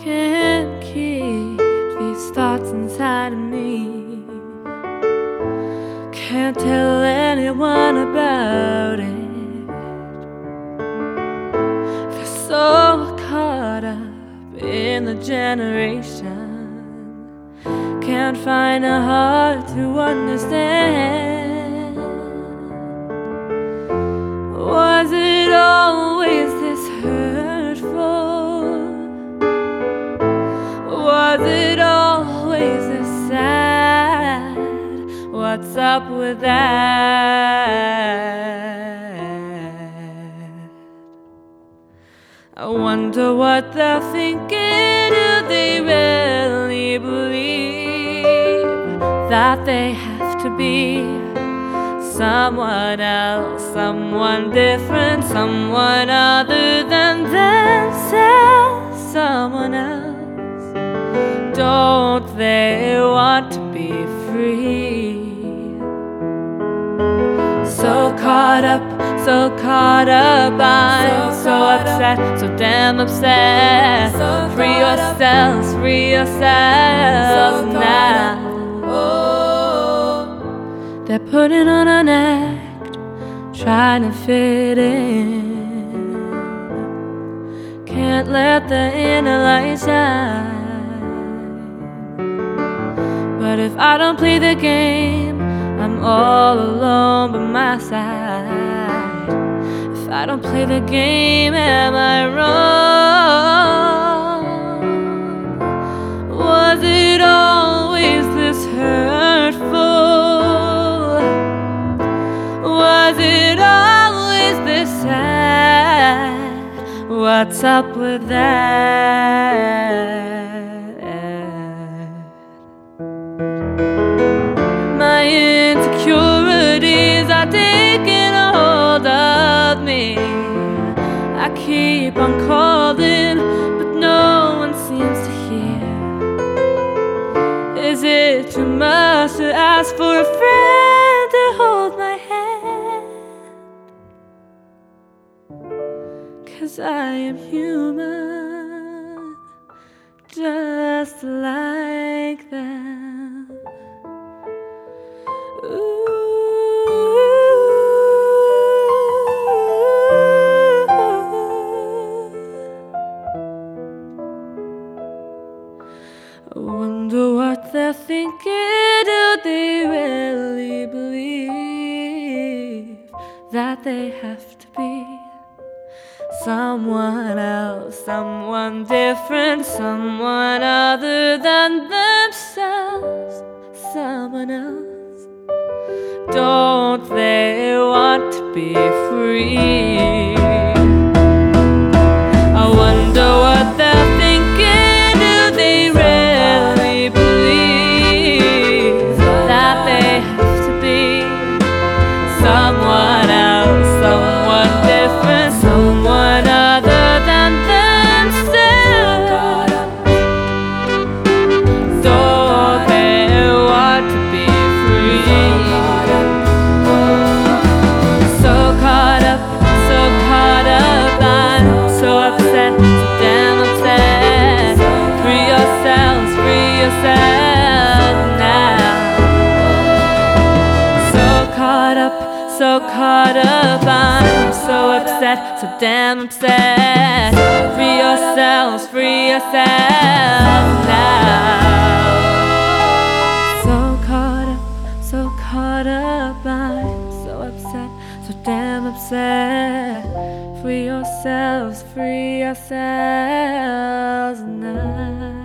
Can't keep these thoughts inside of me. Can't tell anyone about it. Feel so caught up in the generation. Can't find a heart to understand. Was it always this hurtful? Was it always this sad? What's up with that? I wonder what they're thinking. Do they really believe that they have to be someone else, someone different, someone other than themselves, someone else? Don't they want to be free? So caught up, I'm so upset, so damn upset. Free yourselves now. They're putting on an act, trying to fit in. Can't let the inner light shine. But if I don't play the game, I'm all alone by my side. If I don't play the game, am I wrong? Was it always this hurtful? Was it always this sad? What's up with that? My insecurities are taking a hold of me. I keep on calling, but no one seems to hear. Is it too much to ask for a friend to hold my hand? 'Cause I am human, just like them. I wonder what they're thinking. Do they really believe that they have to be someone else, someone different, someone other than themselves, someone else? Don't they want to be free? I wonder what they're thinking. Do they really believe that they have to be someone else, someone different, someone other than themselves? Don't they want to be free? So caught up, I'm so upset, so damn upset. Free yourselves now. So caught up, I'm so upset, so damn upset. Free yourselves now. So caught up, I'm so upset, so damn upset. Free yourselves now.